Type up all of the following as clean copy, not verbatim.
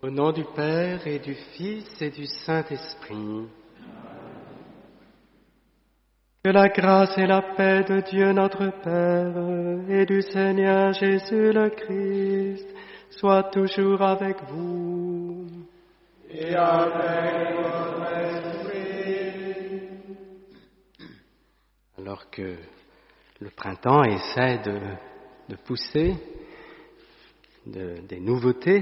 Au nom du Père et du Fils et du Saint-Esprit. Que la grâce et la paix de Dieu notre Père et du Seigneur Jésus le Christ soient toujours avec vous. Et avec votre esprit. Alors que le printemps essaie de pousser des nouveautés,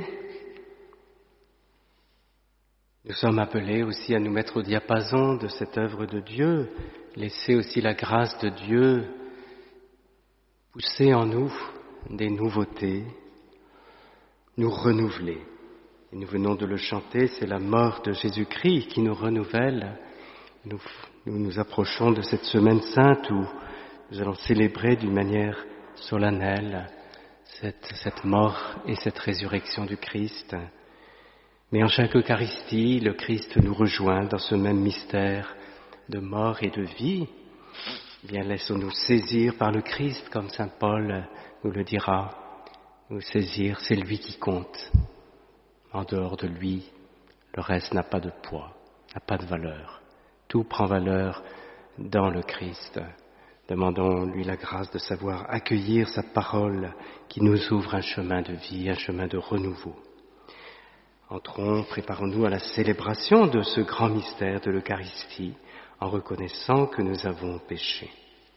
nous sommes appelés aussi à nous mettre au diapason de cette œuvre de Dieu, laisser aussi la grâce de Dieu pousser en nous des nouveautés, nous renouveler. Et nous venons de le chanter, c'est la mort de Jésus-Christ qui nous renouvelle. Nous nous approchons de cette semaine sainte où nous allons célébrer d'une manière solennelle cette mort et cette résurrection du Christ. Mais en chaque Eucharistie, le Christ nous rejoint dans ce même mystère de mort et de vie. Eh bien, laissons-nous saisir par le Christ, comme saint Paul nous le dira. Nous saisir, c'est lui qui compte. En dehors de lui, le reste n'a pas de poids, n'a pas de valeur. Tout prend valeur dans le Christ. Demandons-lui la grâce de savoir accueillir sa parole qui nous ouvre un chemin de vie, un chemin de renouveau. Entrons, préparons-nous à la célébration de ce grand mystère de l'Eucharistie en reconnaissant que nous avons péché.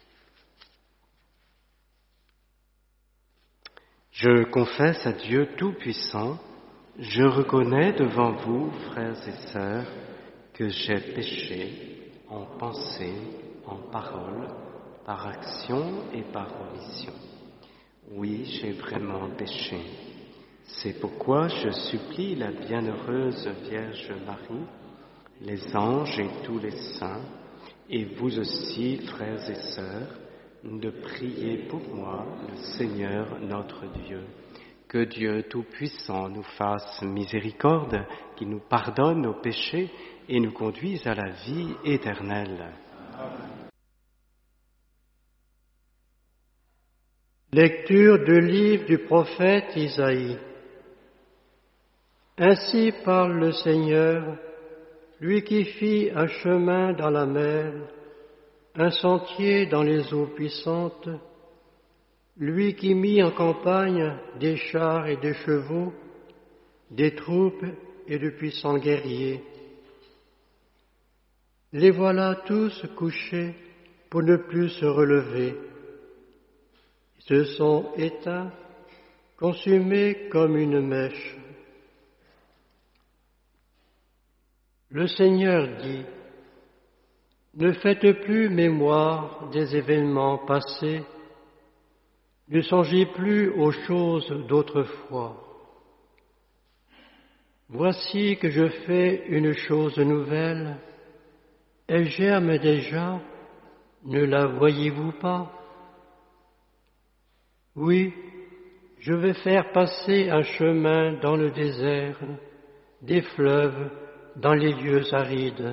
Je confesse à Dieu Tout-Puissant, je reconnais devant vous, frères et sœurs, que j'ai péché en pensée, en parole, par action et par omission. Oui, j'ai vraiment péché. C'est pourquoi je supplie la bienheureuse Vierge Marie, les anges et tous les saints, et vous aussi, frères et sœurs, de prier pour moi, le Seigneur notre Dieu. Que Dieu Tout-Puissant nous fasse miséricorde, qu'il nous pardonne nos péchés et nous conduise à la vie éternelle. Lecture du livre du prophète Isaïe. Ainsi parle le Seigneur, lui qui fit un chemin dans la mer, un sentier dans les eaux puissantes, lui qui mit en campagne des chars et des chevaux, des troupes et de puissants guerriers. Les voilà tous couchés pour ne plus se relever. Ils se sont éteints, consumés comme une mèche. Le Seigneur dit, ne faites plus mémoire des événements passés, ne songez plus aux choses d'autrefois. Voici que je fais une chose nouvelle, elle germe déjà, ne la voyez-vous pas? Oui, je vais faire passer un chemin dans le désert, des fleuves dans les lieux arides.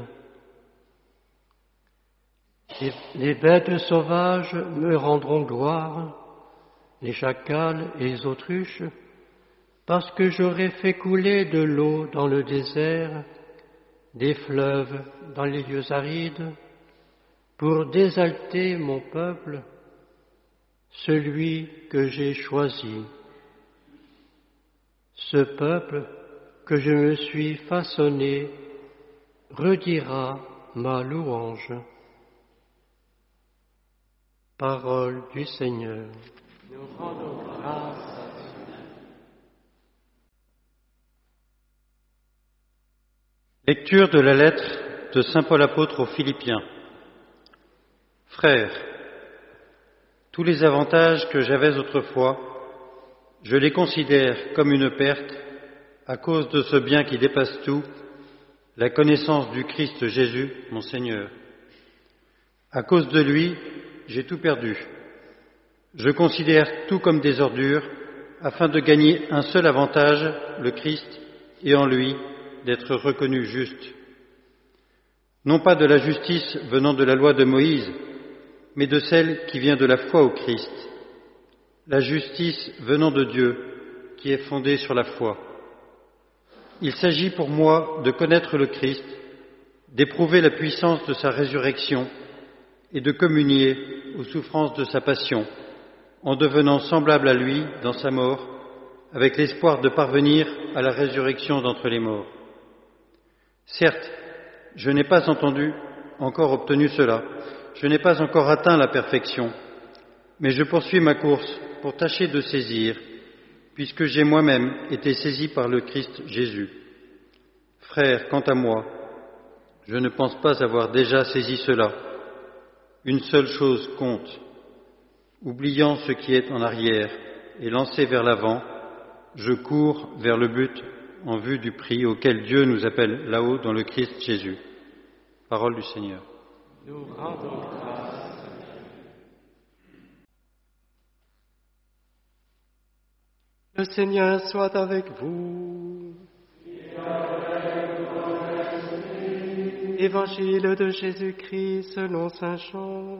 Les bêtes sauvages me rendront gloire, les chacals et les autruches, parce que j'aurai fait couler de l'eau dans le désert, des fleuves dans les lieux arides, pour désalter mon peuple, celui que j'ai choisi. Ce peuple que je me suis façonné redira ma louange. Parole du Seigneur. Nous rendons grâce à Dieu. Lecture de la lettre de saint Paul apôtre aux Philippiens. Frères, tous les avantages que j'avais autrefois, je les considère comme une perte à cause de ce bien qui dépasse tout, la connaissance du Christ Jésus, mon Seigneur. À cause de lui, j'ai tout perdu. Je considère tout comme des ordures, afin de gagner un seul avantage, le Christ, et en lui, d'être reconnu juste. Non pas de la justice venant de la loi de Moïse, mais de celle qui vient de la foi au Christ, la justice venant de Dieu, qui est fondée sur la foi. Il s'agit pour moi de connaître le Christ, d'éprouver la puissance de sa résurrection et de communier aux souffrances de sa passion, en devenant semblable à lui dans sa mort, avec l'espoir de parvenir à la résurrection d'entre les morts. Certes, je n'ai pas encore obtenu cela, je n'ai pas encore atteint la perfection, mais je poursuis ma course pour tâcher de saisir, puisque j'ai moi-même été saisi par le Christ Jésus. Frères, quant à moi, je ne pense pas avoir déjà saisi cela. Une seule chose compte. Oubliant ce qui est en arrière et lancé vers l'avant, je cours vers le but en vue du prix auquel Dieu nous appelle là-haut dans le Christ Jésus. Parole du Seigneur. Nous rendons grâce. Le Seigneur soit avec vous. Évangile de Jésus-Christ selon saint Jean.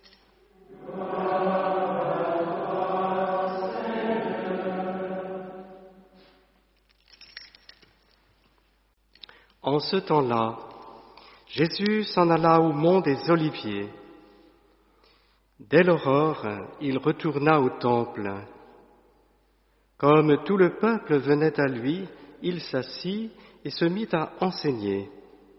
En ce temps-là, Jésus s'en alla au mont des Oliviers. Dès l'aurore, il retourna au temple. Comme tout le peuple venait à lui, il s'assit et se mit à enseigner.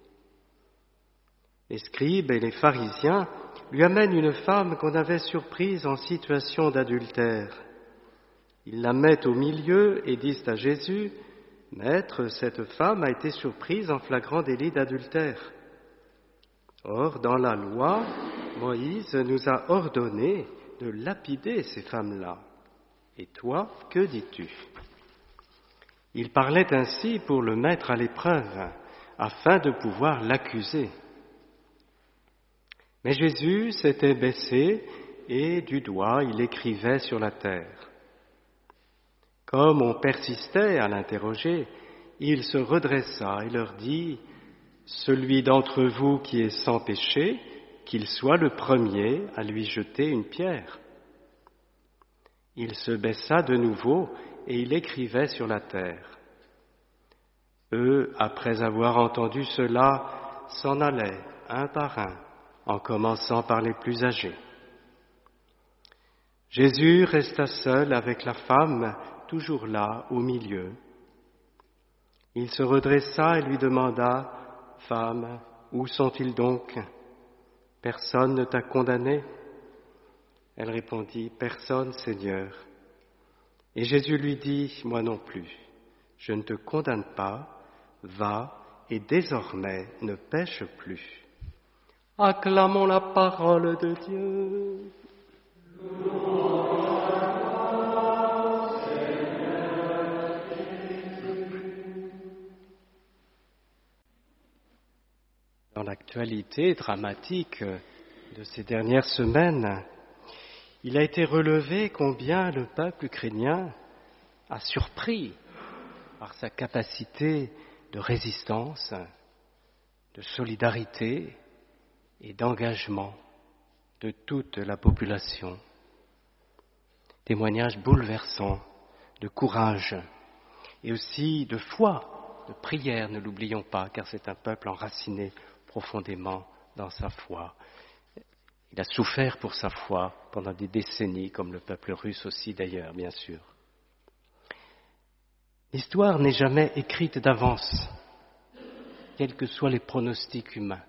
Les scribes et les pharisiens lui amènent une femme qu'on avait surprise en situation d'adultère. Ils la mettent au milieu et disent à Jésus, « Maître, cette femme a été surprise en flagrant délit d'adultère. » Or, dans la loi, Moïse nous a ordonné de lapider ces femmes-là. Et toi, que dis-tu ? Il parlait ainsi pour le mettre à l'épreuve, afin de pouvoir l'accuser. Mais Jésus s'était baissé et du doigt il écrivait sur la terre. Comme on persistait à l'interroger, il se redressa et leur dit « Celui d'entre vous qui est sans péché, qu'il soit le premier à lui jeter une pierre. » Il se baissa de nouveau et il écrivait sur la terre. Eux, après avoir entendu cela, s'en allaient un par un, en commençant par les plus âgés. Jésus resta seul avec la femme, toujours là, au milieu. Il se redressa et lui demanda, « Femme, où sont-ils donc ? Personne ne t'a condamné ?» Elle répondit, « Personne, Seigneur. » Et Jésus lui dit, « Moi non plus, je ne te condamne pas, va et désormais ne pêche plus. » Acclamons la parole de Dieu. Dans l'actualité dramatique de ces dernières semaines, il a été relevé combien le peuple ukrainien a surpris par sa capacité de résistance, de solidarité et d'engagement de toute la population. Témoignage bouleversant de courage et aussi de foi, de prière, ne l'oublions pas, car c'est un peuple enraciné profondément dans sa foi. Il a souffert pour sa foi pendant des décennies, comme le peuple russe aussi d'ailleurs, bien sûr. L'histoire n'est jamais écrite d'avance, quels que soient les pronostics humains.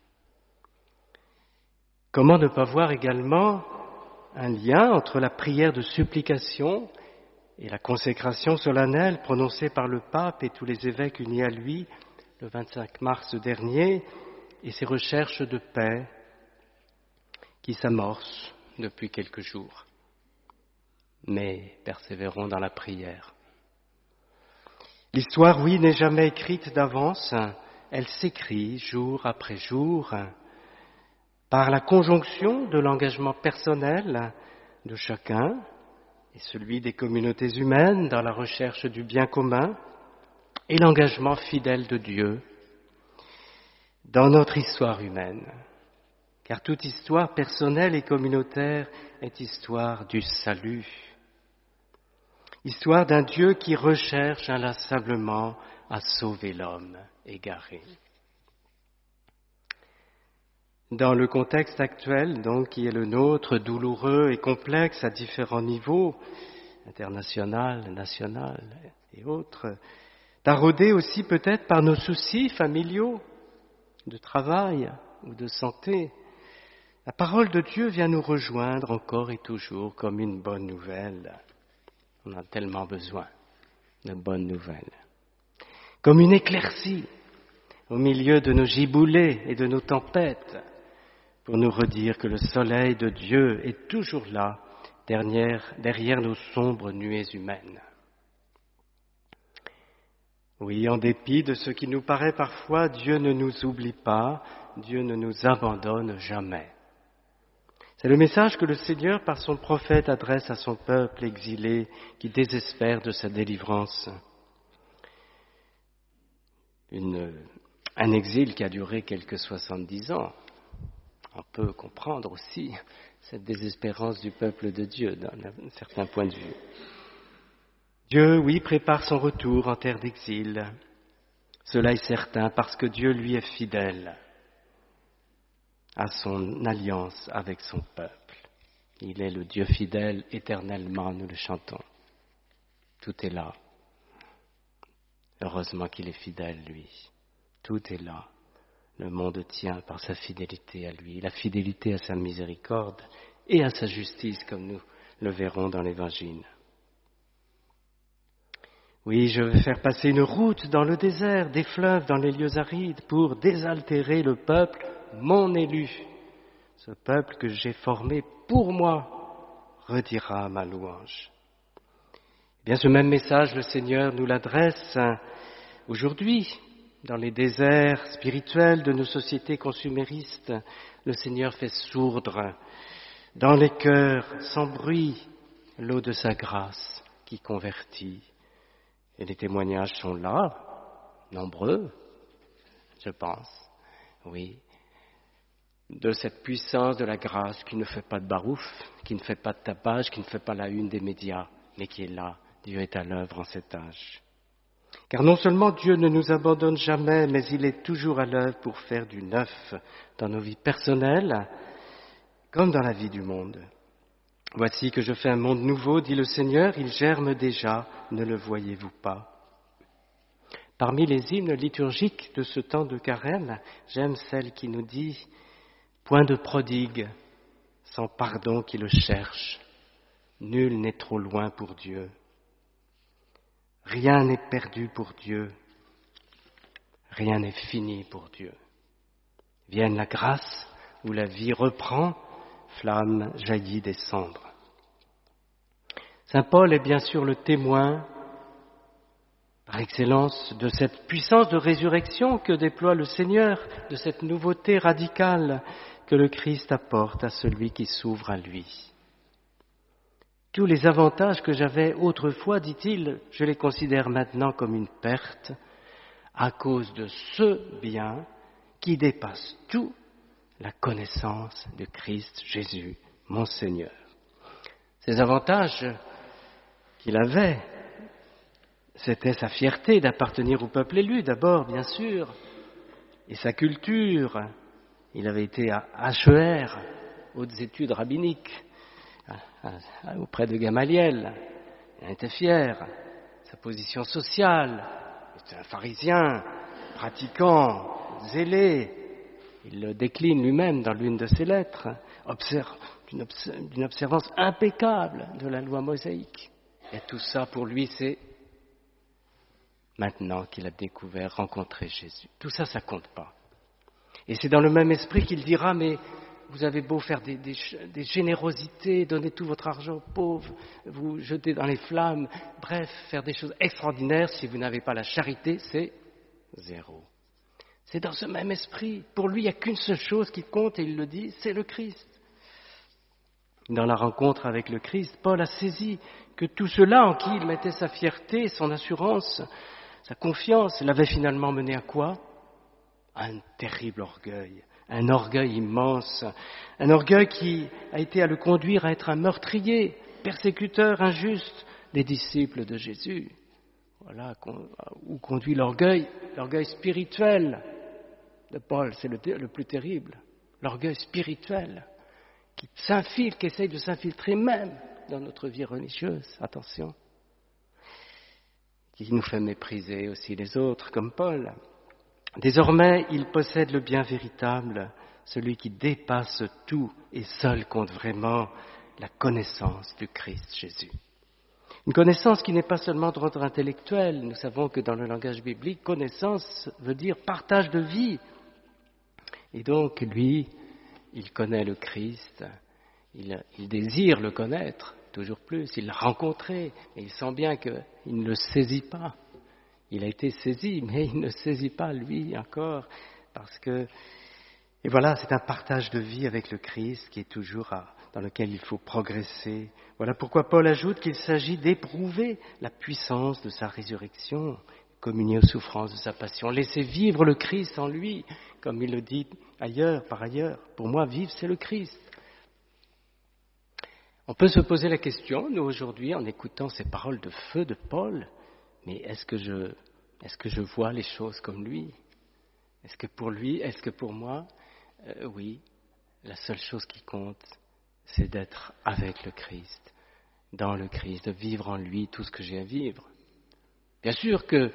Comment ne pas voir également un lien entre la prière de supplication et la consécration solennelle prononcée par le pape et tous les évêques unis à lui le 25 mars dernier et ses recherches de paix qui s'amorcent depuis quelques jours. Mais persévérons dans la prière. L'histoire, oui, n'est jamais écrite d'avance, elle s'écrit jour après jour par la conjonction de l'engagement personnel de chacun et celui des communautés humaines dans la recherche du bien commun et l'engagement fidèle de Dieu dans notre histoire humaine. Car toute histoire personnelle et communautaire est histoire du salut. Histoire d'un Dieu qui recherche inlassablement à sauver l'homme égaré. Dans le contexte actuel, donc, qui est le nôtre, douloureux et complexe à différents niveaux, international, national et autres, taraudé aussi peut-être par nos soucis familiaux, de travail ou de santé, la parole de Dieu vient nous rejoindre encore et toujours comme une bonne nouvelle. On a tellement besoin de bonnes nouvelles. Comme une éclaircie au milieu de nos giboulées et de nos tempêtes, pour nous redire que le soleil de Dieu est toujours là, derrière nos sombres nuées humaines. Oui, en dépit de ce qui nous paraît parfois, Dieu ne nous oublie pas, Dieu ne nous abandonne jamais. C'est le message que le Seigneur, par son prophète, adresse à son peuple exilé qui désespère de sa délivrance. Un exil qui a duré quelques 70 ans. On peut comprendre aussi cette désespérance du peuple de Dieu d'un certain point de vue. Dieu, oui, prépare son retour en terre d'exil. Cela est certain parce que Dieu, lui, est fidèle à son alliance avec son peuple. Il est le Dieu fidèle éternellement, nous le chantons. Tout est là. Heureusement qu'il est fidèle, lui. Tout est là. Le monde tient par sa fidélité à lui, la fidélité à sa miséricorde et à sa justice, comme nous le verrons dans l'Évangile. Oui, je vais faire passer une route dans le désert, des fleuves dans les lieux arides, pour désaltérer le peuple, mon élu. Ce peuple que j'ai formé pour moi redira ma louange. Eh bien, ce même message, le Seigneur nous l'adresse aujourd'hui, dans les déserts spirituels de nos sociétés consuméristes. Le Seigneur fait sourdre dans les cœurs, sans bruit, l'eau de sa grâce qui convertit. Et les témoignages sont là, nombreux, je pense, oui, de cette puissance de la grâce qui ne fait pas de barouf, qui ne fait pas de tapage, qui ne fait pas la une des médias, mais qui est là. Dieu est à l'œuvre en cet âge. Car non seulement Dieu ne nous abandonne jamais, mais il est toujours à l'œuvre pour faire du neuf dans nos vies personnelles, comme dans la vie du monde. Voici que je fais un monde nouveau, dit le Seigneur, il germe déjà, ne le voyez-vous pas? Parmi les hymnes liturgiques de ce temps de carême, j'aime celle qui nous dit « Point de prodigue, sans pardon qui le cherche, nul n'est trop loin pour Dieu. Rien n'est perdu pour Dieu, rien n'est fini pour Dieu. Vienne la grâce où la vie reprend, flamme jaillit des cendres. » Saint Paul est bien sûr le témoin, par excellence, de cette puissance de résurrection que déploie le Seigneur, de cette nouveauté radicale que le Christ apporte à celui qui s'ouvre à lui. Tous les avantages que j'avais autrefois, dit-il, je les considère maintenant comme une perte à cause de ce bien qui dépasse tout, la connaissance de Christ Jésus, mon Seigneur. Ces avantages qu'il avait, c'était sa fierté d'appartenir au peuple élu, d'abord, bien sûr, et sa culture. Il avait été à HER, hautes études rabbiniques, auprès de Gamaliel. Il était fier. Sa position sociale, il était un pharisien, pratiquant, zélé. Il le décline lui-même dans l'une de ses lettres, d'une observance impeccable de la loi mosaïque. Et tout ça, pour lui, c'est maintenant qu'il a découvert, rencontré Jésus. Tout ça, ça compte pas. Et c'est dans le même esprit qu'il dira, mais vous avez beau faire des générosités, donner tout votre argent aux pauvres, vous jeter dans les flammes, bref, faire des choses extraordinaires, si vous n'avez pas la charité, c'est zéro. C'est dans ce même esprit. Pour lui, il n'y a qu'une seule chose qui compte, et il le dit, c'est le Christ. Dans la rencontre avec le Christ, Paul a saisi que tout cela en qui il mettait sa fierté, son assurance, sa confiance, l'avait finalement mené à quoi? Un terrible orgueil, un orgueil immense, un orgueil qui a été à le conduire à être un meurtrier, persécuteur injuste des disciples de Jésus. Voilà, où conduit l'orgueil spirituel de Paul, c'est le plus terrible. L'orgueil spirituel qui s'infiltre, qui essaye de s'infiltrer même dans notre vie religieuse, attention, qui nous fait mépriser aussi les autres, comme Paul. Désormais, il possède le bien véritable, celui qui dépasse tout et seul compte vraiment la connaissance du Christ Jésus. Une connaissance qui n'est pas seulement d'ordre intellectuel. Nous savons que dans le langage biblique, connaissance veut dire partage de vie. Et donc, lui, il connaît le Christ, il désire le connaître toujours plus, il l'a rencontré, et il sent bien qu'il ne le saisit pas. Il a été saisi, mais il ne saisit pas, lui, encore, parce que... Et voilà, c'est un partage de vie avec le Christ qui est toujours dans lequel il faut progresser. Voilà pourquoi Paul ajoute qu'il s'agit d'éprouver la puissance de sa résurrection, communier aux souffrances de sa passion, laisser vivre le Christ en lui, comme il le dit ailleurs, par ailleurs. Pour moi, vivre, c'est le Christ. On peut se poser la question, nous aujourd'hui, en écoutant ces paroles de feu de Paul, mais est-ce que je vois les choses comme lui ? Est-ce que pour lui, est-ce que pour moi ? Oui, la seule chose qui compte, c'est d'être avec le Christ, dans le Christ, de vivre en lui tout ce que j'ai à vivre. Bien sûr que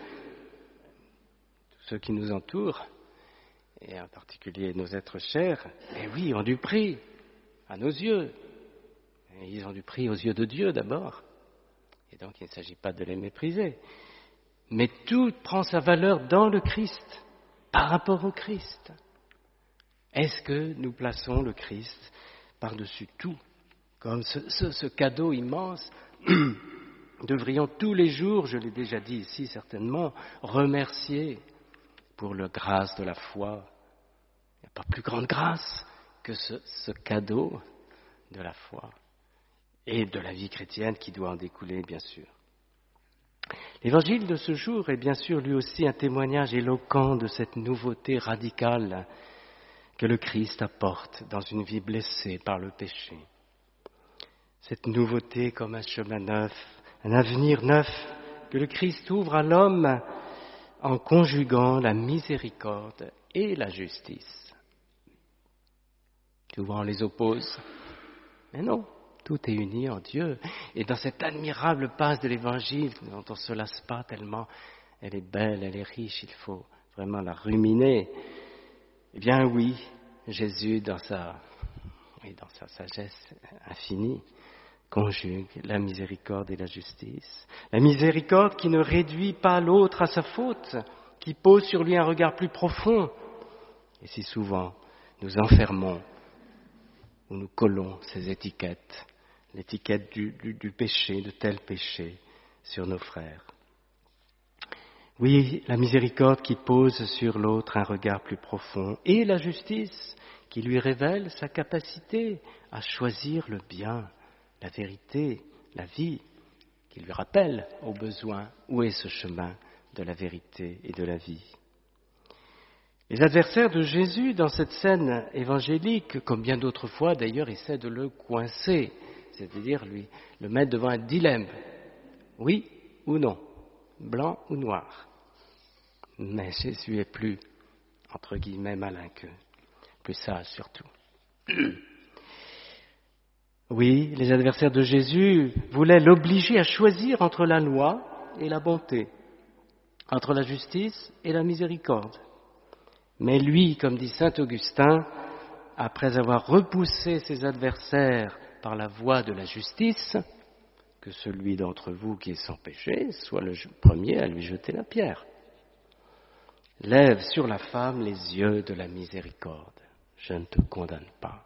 tous ceux qui nous entourent, et en particulier nos êtres chers, eh oui, ont du prix à nos yeux. Et ils ont du prix aux yeux de Dieu d'abord. Et donc il ne s'agit pas de les mépriser. Mais tout prend sa valeur dans le Christ, par rapport au Christ. Est-ce que nous plaçons le Christ par-dessus tout, comme ce cadeau immense? Devrions tous les jours, je l'ai déjà dit ici certainement, remercier pour la grâce de la foi. Il n'y a pas plus grande grâce que ce cadeau de la foi et de la vie chrétienne qui doit en découler, bien sûr. L'évangile de ce jour est bien sûr lui aussi un témoignage éloquent de cette nouveauté radicale que le Christ apporte dans une vie blessée par le péché. Cette nouveauté comme un chemin neuf, un avenir neuf que le Christ ouvre à l'homme en conjuguant la miséricorde et la justice. Souvent on les oppose, mais non, tout est uni en Dieu. Et dans cette admirable passe de l'Évangile dont on ne se lasse pas tellement, elle est belle, elle est riche, il faut vraiment la ruminer. Eh bien oui, Jésus dans sa sagesse infinie conjugue la miséricorde et la justice. La miséricorde qui ne réduit pas l'autre à sa faute, qui pose sur lui un regard plus profond. Et si souvent nous enfermons ou nous collons ces étiquettes, l'étiquette du péché, de tel péché, sur nos frères. Oui, la miséricorde qui pose sur l'autre un regard plus profond, et la justice qui lui révèle sa capacité à choisir le bien, la vérité, la vie, qui lui rappelle au besoin où est ce chemin de la vérité et de la vie. Les adversaires de Jésus dans cette scène évangélique, comme bien d'autres fois d'ailleurs, essaient de le coincer, c'est-à-dire le mettre devant un dilemme, oui ou non, blanc ou noir. Mais Jésus est plus, entre guillemets, malin qu'eux, plus sage surtout. Oui, les adversaires de Jésus voulaient l'obliger à choisir entre la loi et la bonté, entre la justice et la miséricorde. Mais lui, comme dit saint Augustin, après avoir repoussé ses adversaires par la voie de la justice, que celui d'entre vous qui est sans péché soit le premier à lui jeter la pierre. Lève sur la femme les yeux de la miséricorde. Je ne te condamne pas.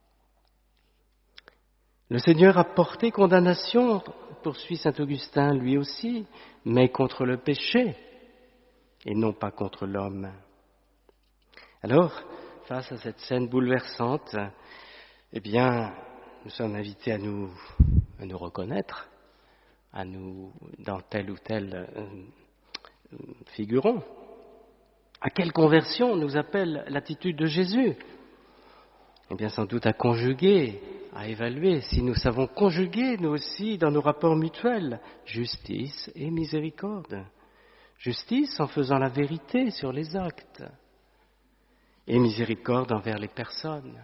Le Seigneur a porté condamnation, poursuit saint Augustin lui aussi, mais contre le péché et non pas contre l'homme. Alors, face à cette scène bouleversante, eh bien, nous sommes invités à nous reconnaître, à nous, dans tel ou tel figuron. À quelle conversion nous appelle l'attitude de Jésus ? Eh bien, sans doute à conjuguer à évaluer si nous savons conjuguer, nous aussi, dans nos rapports mutuels, justice et miséricorde. Justice en faisant la vérité sur les actes et miséricorde envers les personnes.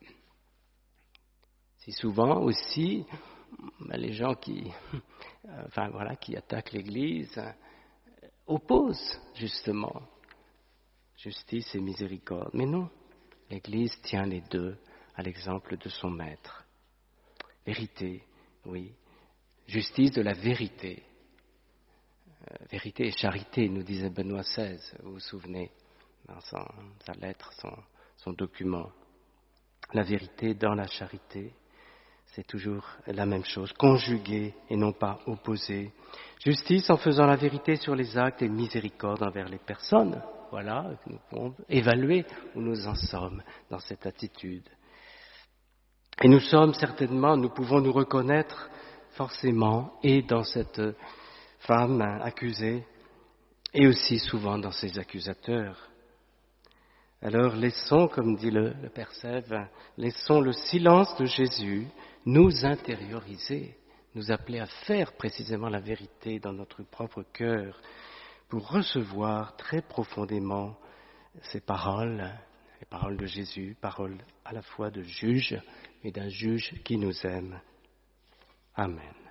Si souvent aussi, les gens qui attaquent l'Église opposent justement justice et miséricorde. Mais non, l'Église tient les deux à l'exemple de son maître. Vérité, oui. Justice de la vérité. Vérité et charité, nous disait Benoît XVI, vous vous souvenez, dans sa lettre, son document. La vérité dans la charité, c'est toujours la même chose, conjuguée et non pas opposée. Justice en faisant la vérité sur les actes et miséricorde envers les personnes. Voilà, nous pouvons évaluer où nous en sommes dans cette attitude. Et nous pouvons nous reconnaître forcément et dans cette femme accusée et aussi souvent dans ses accusateurs. Alors laissons, comme dit le Père Sèvres, laissons le silence de Jésus nous intérioriser, nous appeler à faire précisément la vérité dans notre propre cœur pour recevoir très profondément ces paroles, les paroles de Jésus, paroles à la fois de juge et d'un juge qui nous aime. Amen.